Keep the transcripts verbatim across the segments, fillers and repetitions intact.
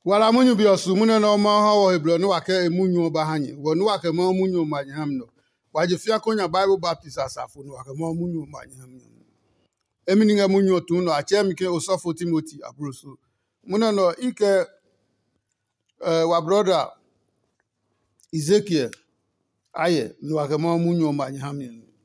Wala munyu bi osu mune no ma ha wo heblo no wake emunyu ba hanye wo no wake ma munyu ma nyam no waje fia konya Bible Baptist asafo no wake ma munyu ma nyam emini nga munyu tu no ache mi ke osofo Timothy abroso mune no ike uh, wa brother Ezekiel aye no wake ma munyu ma nyam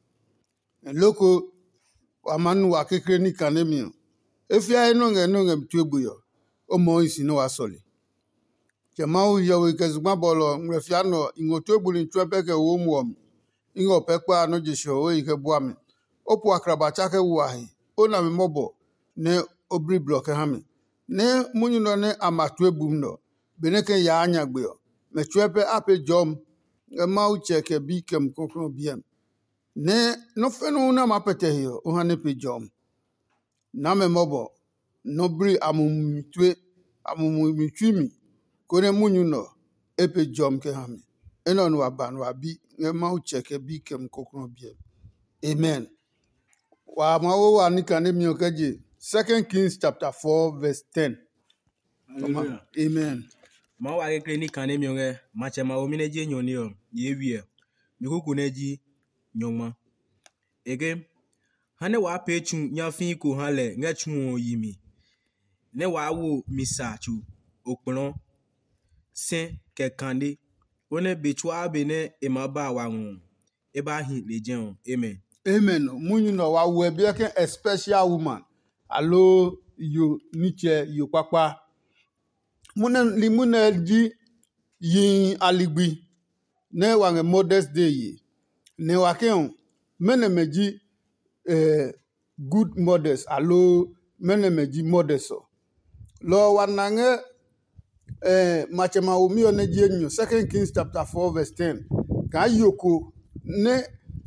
loko wa manu wake kre ni kanemi efia no nga no nga mtuebuyo o mo isi no asole Kemau yawe kezuma bolo mrefiano ingoto egbuli ntwepe ke wo muom ingo pekpa no jisho we ike buame opu akraba chake wuahi ona me mobo ne obri block hame ne munyu no ne amatu ebum no beneke ya anya gbeo me twepe ape jom mau cheke bi kem kokro biem ne no fenu na mapete hiyo ohane pe jom na me mobo no bri amumitwe amumitwimi kone munyu no epe jom ke hami eno no aban wa bi nge ma ucheke bi kem kokro bi amen wa ma wo wa ni kan mi okaje second Kings chapter four verse ten Hallelujah. Amen Ma wa ke ni kan mi nge ma che ma o mi ne je nyoni o ye wie mi kuku ne ji nyoma ege hane wa pe chu nya fin ko hale nge chu yimi ne wa wo misa chu okpron sen kekande one betwa bene emaba wanwu eba hi lejen amen amen munyu no wa we bi ke a special woman alo yo niche yo papa muna limuna ji yin aligbi ne wa nge modest day yi ne wa ke mene meji eh good modest alo mene meji modest lo wanange eh machema omi oneji enyo second Kings chapter four verse ten ka yoko ne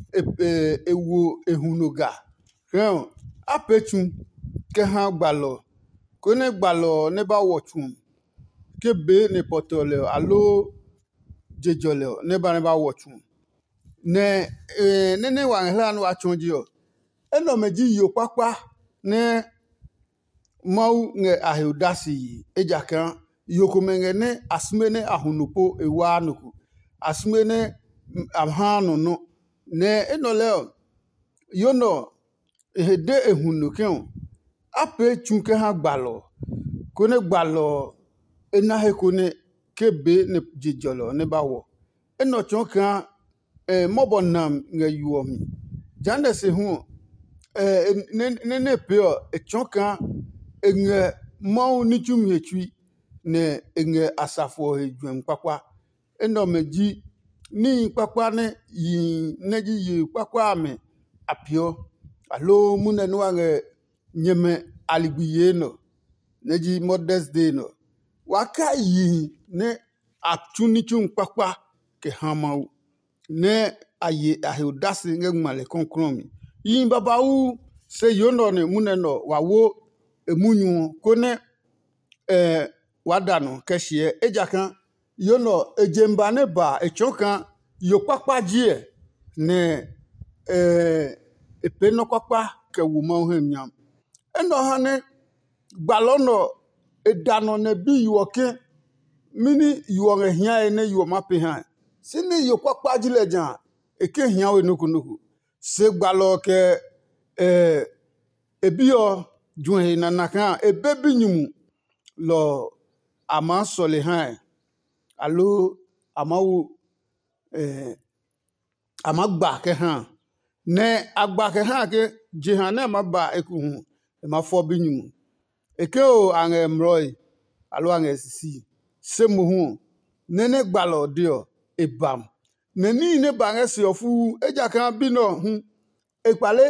ewo ehunoga kan apetu ke ha gbalo ko ne gbalo ne ba wotun ke be ne potole alo jejole ne ba ne ba wotun ne eh ne ne wa hla no achonji o eno meji yo papa ne mau nge ahudasi ejakan yoko mengene asmene ahunupo ewanuku asmene amhanu no ne enoleo yono ehede ehunuken ape chunke ha gbalo kone gbalo enahe kone kebe ne jijolo ne bawo eno chonkan eh mobonam nge yuomi jande se hu eh ne ne peo echonkan nge mau ni chumi echui ne enge asafo hejwem kwakwa eno meji ni kwakwa ne yi neji yi kwakwa me apio alo mune no ange nyeme aligbiye no neji modest day no waka yi ne atuni chum kwakwa ke hamau ne aye ahudasi nge male konkromi yi babawu se yono ne mune no wawo emunyu kone eh wadano keshie ejakan yono ejemba ne ba echonkan yopapa jie ne eh epeno papa ke wumo hemnyam eno hane gbalono edano ne bi yoke mini yuwe hia ene yuwe mape han sini yopapa jile jan eke hia we nuku nuku se gbalo ke eh ebio juhe na nakan ebebi nyumu lo ama sole han alo amawu eh ama gba ke han ne agba ke han ke jihan na ma ba ekuhu e ma fo binyum eke o an emroi alo an sisi semu hu nene gbalo dio ebam neni ne ba ngesi ofu eja kan bi no hu epale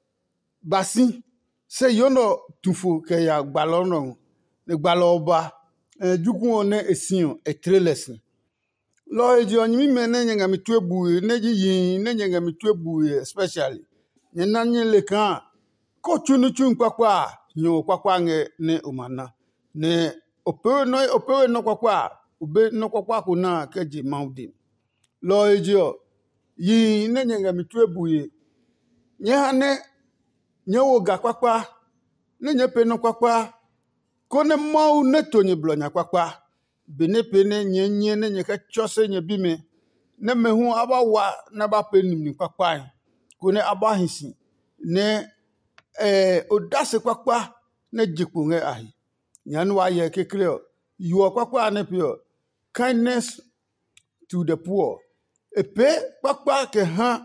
basi se yono tufu ke ya gbalo no ne gbalo oba jukun one esion etrelesi lo eji onyimi mene nyanga mitwebu neji yin ne nyanga mitwebu especially nyena nyele kan ko chunu chun kwakwa nyo kwakwa nge ne umana ne opewe no opewe no kwakwa ube no kwakwa kuna keji maudi lo eji o yin ne nyanga mitwebu nyehane nyewo ga kwakwa ne nyepe no kwakwa kone mau netonye blonya kwakwa bene pene nye nye ne nye ke chose nye bi me ne me hu aba wa na ba pe nim ni kwakwa ko ne aba hisi ne eh odase kwakwa ne jikpo nge ahi nyanu wa ye kekle yo kwakwa ne pio kindness to the poor epe kwakwa ke ha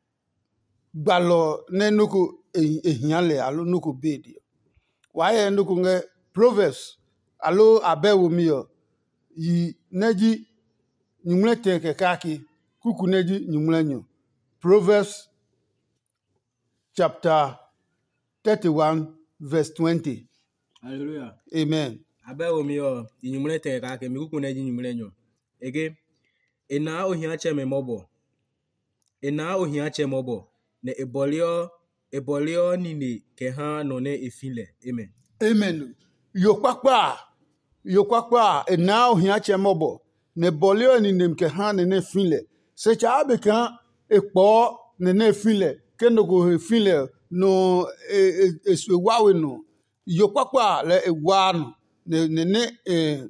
gbalo ne nuku ehiale alo nuku bedi wa ye nuku nge Proverbs alo abewo mio yi neji nyumle teke kaki kuku neji nyumle nyo. Proverbs chapter thirty-one verse twenty. Hallelujah. Amen. Abe omi o inyumle te ka ke mi kuku na ji nyumle nyo. Ege ena ohia che me mobo. Ena ohia che mobo ne ebolio ebolio nini ke ha no ne efile. Amen. Amen. Yokwakwa yokwakwa ena ohia che mobo ne bolio ni nem ke ha ne ne file. Se cha abeka ekpo ne ne file ke no go file no esu wawe no yokwakwa le ewa no ne ne ne eh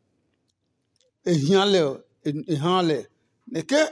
ehiale ehale ne ke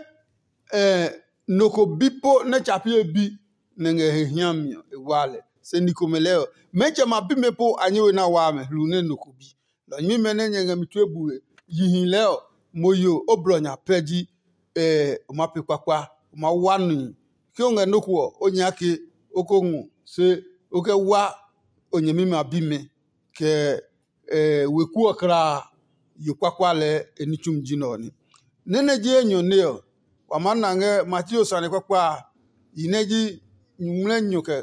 eh noko bipo ne chapie bi ne nge ehiami ewale se nikomeleo meche mabi mepo anyewe na wame lune noko bi lo nyi mene nye mitwe buwe yihin leo moyo obronya peji eh mapi kwakwa ma wanu ki onge noko onyake okongu se oke wa onye mi mabi me ke eh weku okra yokwakwa le enichum jinoni nene je enyo neo wamana nge Matthew sane kwakwa ineji nyumle nyoke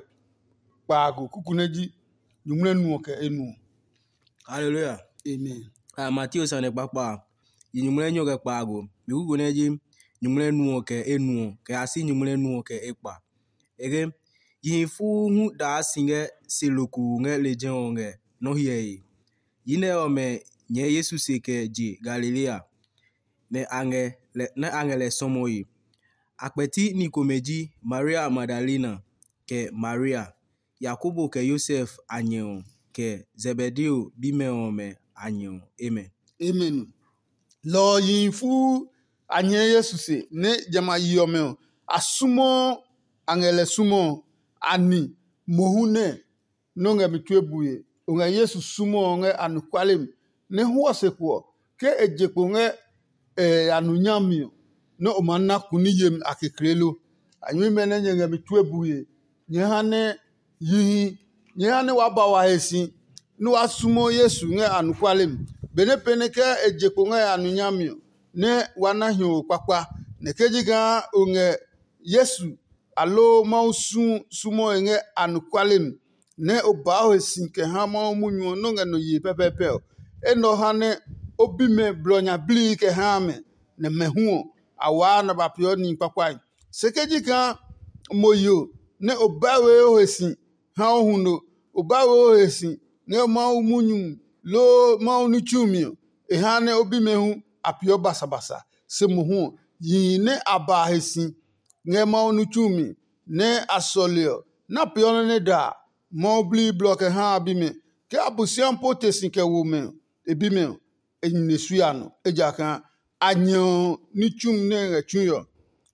pago kukuneji nyumle nuoke enu. Hallelujah. Amen. Ah Matthew sane kwakwa inyumle nyoke pago mi kuku neji nyumle nuoke enu ke asi nyumle nuoke ekpa. Ege yifu hu da singe seloku nge lejen nge no hiye yine ome nye Yesu seke ji Galilea ne ange le ne ange le somoyi akpeti ni komeji Maria Magdalena ke Maria Yakobo ke Yosef anyo ke Zebedeo bimeome anyo. Amen. Amen. Lo yifu anye Yesu se ne jama yome asumo angele sumo ani mohune nonge mitwebuye onge Yesu sumo onge anukwalem ne huose kwa ke ejekpo nge eh, anunyamio no omana kuniyem akekrelo anyi mene nyenge mitwebuye nyehane yihi nyehane waba wa hesi no wasumo Yesu nge anukwalem bene pene ke ejekpo nge anunyamio ne wanahio kwakwa ne kejiga onge Yesu alo mausu sumo nge anukwalem ne obaho hesi ke ha ma munyo no nge no yi pepepe eno hane obime blonya bli ke ha me ne mehuo awa na bapio ni kwakwa sekejika moyo ne obawe hesi ha ohuno obawe hesi ne ma munyu lo ma onuchumio e ha ne obimehu apio basabasa se muhu yi ne aba hesi nge ma onuchumi ne asolio na pio ne da ma obli block ha bime ke abusian potesi ke women ebime enynesuano ejaka anyo nichum ne chuyo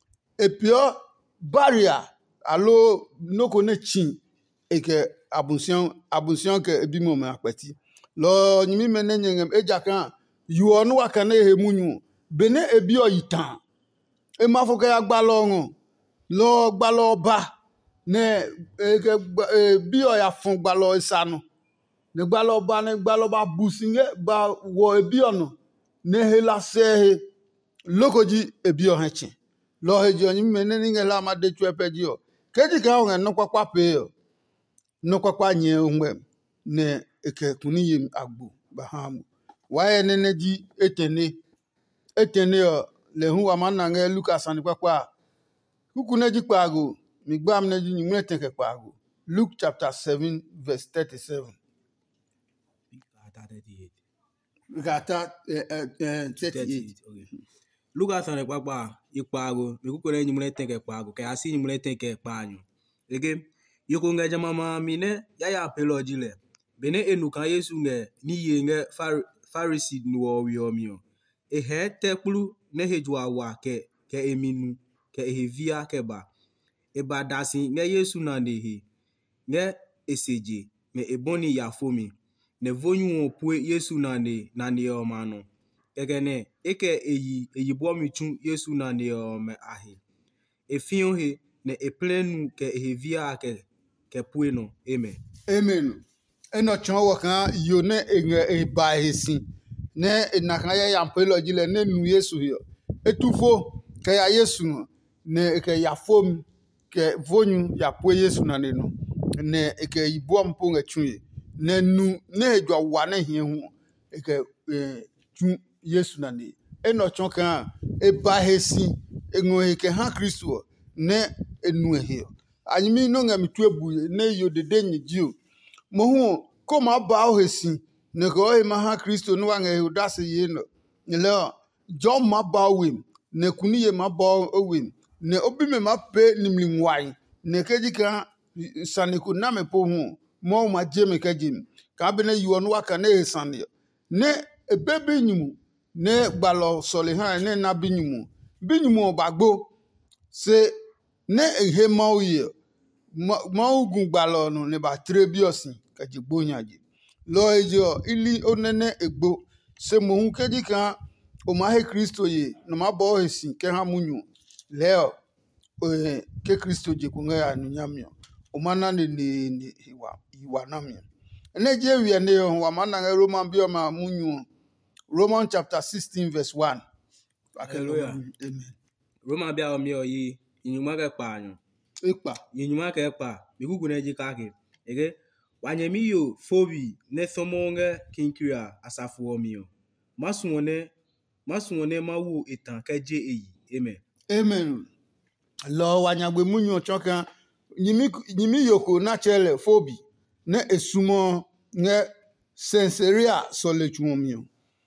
epio barrier alo noko ne chin eke abusian abusian ke ebime me apeti lo nyimi mene nyengem ejaka yuo no waka na ehemunyu bene ebio yitan e mafoke agbalo ngo lo gbalo ba ne eke bio ya fun gbalo isanu ne gbalo ba ne gbalo ba businge ba wo ebio no ne hela se lokoji ebio hechi lo heji onyi mene ninge la ma de chuepeji o keji ka o no kwakwa pe o no kwakwa nye onwe ne eke kuniyim agbo bahamu waye nene ji etene etene o le hu wa manange Lucas ani kwakwa kukuneji kwago migbam neji nyimwe tenke kwago Luke chapter seven verse thirty-seven. Gata thirty-eight. Okay. Lucas ane kwakwa ikpago mi kuku ne nyumle tenke kwago ke asi nyumle tenke kpanyo. Ege yoko ngejama mama mine ya ya pelojile bene enuka Yesu nge ni yenge Pharisee no owiomio. E he tekplu ne hejwa wa ke ke eminu ke ehevia ke ba. E ba dasi ne Yesu na nehe. Ne eseje ne eboni ya fomi. Ne vonyu opue Yesu na ne na ne omano. Egene eke eyi eyi bomi chun Yesu na ne ome ahe. E fion he ne eplenu ke ehevia ke ke pueno. Amen. Amen. Eno chon wakan yo ne e ba hesi. Ne na ya ya mpelo jile ne nu Yesu hiyo. Etufo ke ya Yesu ne ke ya fom ke vonyu ya pue Yesu na ne no. Ne ke ibo mpo ngatwe. Ne nu ne edwa wa ne hie hu ke tu Yesu na ne. Eno chon kan e ba hesi enwo ke ha Kristo ne enu hiyo. Anyimi no ngam tuebu ne yo dede nyiju. Mo hu ko ma ba o hesi ne ko e ma ha Kristo no wan e udase ye no. Le jo ma ba wim ne kuni ye ma ba o wim ne obi me ma pe nimli nwai ne kejika saniku na me po hu mo ma je me kejim ka be ne yo no aka ne sane ne ebebe nyimu ne gbalo sole ha ne na binyumu binyumu obagbo se ne ehe ma oye ma ogun gbalo no ne ba trebiosin ka jigbo nyaje lo ejo ili onene egbo se mo hu kejika o ma he Kristo ye no ma bo hesi ke ha munyu leo eh ke Kristo je kunga ya nyamyo o mana ne ne hiwa hiwa namyo ene je wi ene ho wa mana Roman bi o ma munyu Roman chapter sixteen verse one. Hallelujah. Amen. Roman bia o mi o yi inyuma ke pa anyo. Ipa. Inyuma ke pa mi gugu na ji ka ke. Ege wanyemi yo fobi ne somonge kinkria asafu o mi o. Masuone masuone mawu etan ke je eyi. Amen. Amen. Lo wanyagbe munyu chokan nyimi nyimi yoko na chele fobi ne esumo ne senseria solechuomio.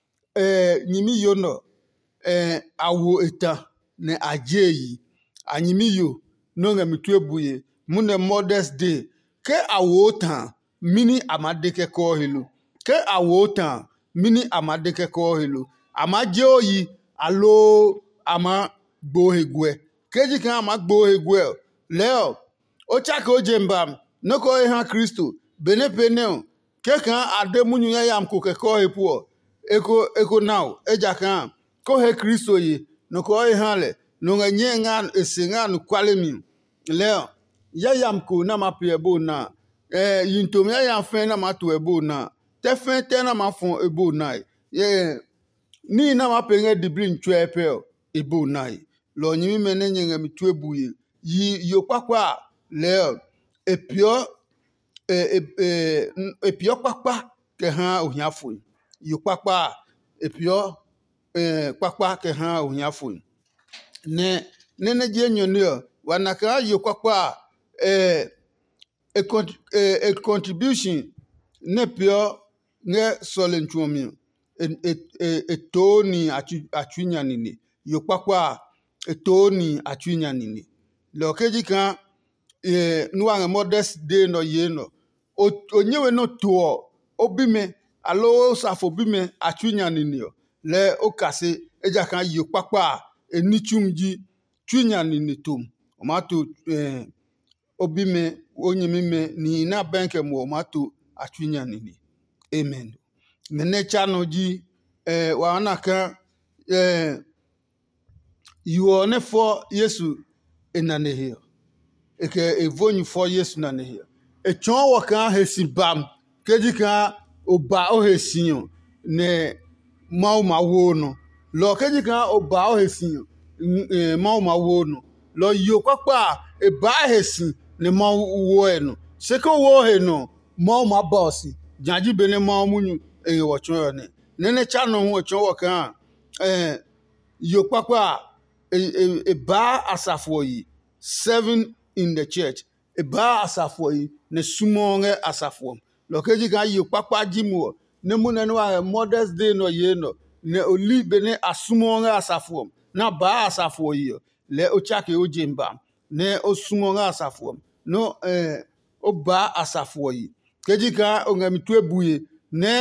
Eh nyimi yo no eh awo eta ne ajeyi anyimi yo no ngamitu ebuye mune modest day ke awo tan mini amadeke ko helu ke awo tan mini amadeke ko helu amaje oyi alo ama gbohegwe keji kan ama gbohegwe leo o chaka ojembam noko e ha Kristo bene peneo ke kan ademunyu ya yam ko ke ko epuo eko eko now eja kan ko he Kristo yi noko e ha le no nye nga esinga no kwalemi leo ya yam ko na mapie ebo na eh yintom ya yam fen na mato ebo na te fen te na mafon ebo na ye ni na mapenge dibri ntwe epel ebo na lo nyimi mene nyenga mitu ebuye yi yopakwa leo epio e e epio pakpa ke ha ohiafo yopakpa epio eh pakpa ke ha ohiafo ne ne ne je nyonio wanaka yopakpa eh a, a, a contribution ne pio ne solenchuomi etoni atwinya nini yopakwa etoni atwinya nini lo keji kan eh nuwa modest day no ye no onyewe no to obime alo safo bime atwinya nini le okase eja kan yopakwa enichumji twinya nini tom omato eh obime onyemime ni na benke mo mato atwinya nini. Amen. Nene chano ji eh wana kan eh you ne for Yesu enane here. Eke evonyu for Yesu nane here. E chon wakan hesi bam keji kan oba o hesiyo ne mau mawono. Lo keji kan oba o hesiyo eh mau mawono. Lo yo kwakwa e ba hesi ne ma wo eno seko wo eno ma ma boss jaji bene ma munyu e wo chon ne nene cha no ho chon wo kan eh yo papa e, e, e ba asafo yi seven in the church e ba asafo yi ne sumonge asafo lo keji kan yo papa jimu ne mu ne no modest day no ye no ne oli bene asumonge asafo na ba asafo yi le o chake o jemba ne osumonga asafo no eh oba asafo yi kejika ongamitu ebuye ne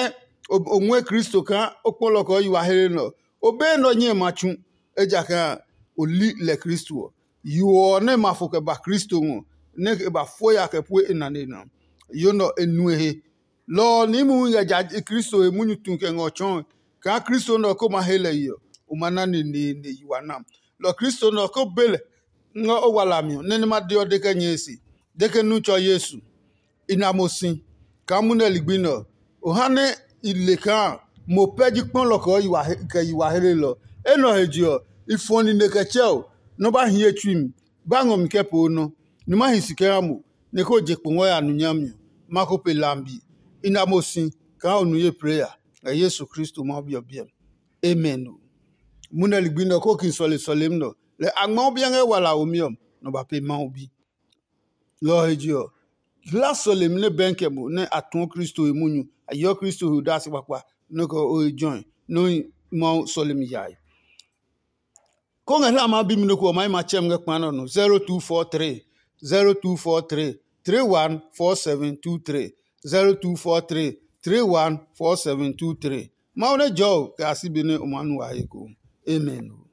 onwe Kristo ka okpoloko yiwa here no obe no nye machu eja ka oli le Kristo yo ne mafoke ba Kristo ngo ne ba foya ke pu enane na yo no enuhe lo ni mu ya ja Kristo e munyu tunke ngochon ka Kristo no ko ma hele yo umana ni ni ni yiwa na lo Kristo no ko bele ngo owala mi ne ne ma dio de ke nyesi de ke nu cho Yesu inamosin ka mu ne ligbino ohane ile kan mo peji pon loko yiwa ke yiwa here lo eno hejio ifoni ne ke cheo no ba hie twim ba ngom ke po no ni ma hisike amu ne ko je pon ya nunyam mako pe lambi inamosin ka onu ye prayer e Yesu Kristo ma bi obi amen mu ne ligbino ko kin sole solem no le agmo bien e wala omiom no ba pe ma obi lo hejio la solem ne benkemu ne aton Kristo emunyu ayo Kristo hu dasi papa no ko o join no mo solem yai ko ngela ma bi mi no ko mai ma chem nge kpano no zero two four three zero two four three three one four seven two three zero two four three three one four seven two three ma one jo ka sibi ne o manu wa eko amen.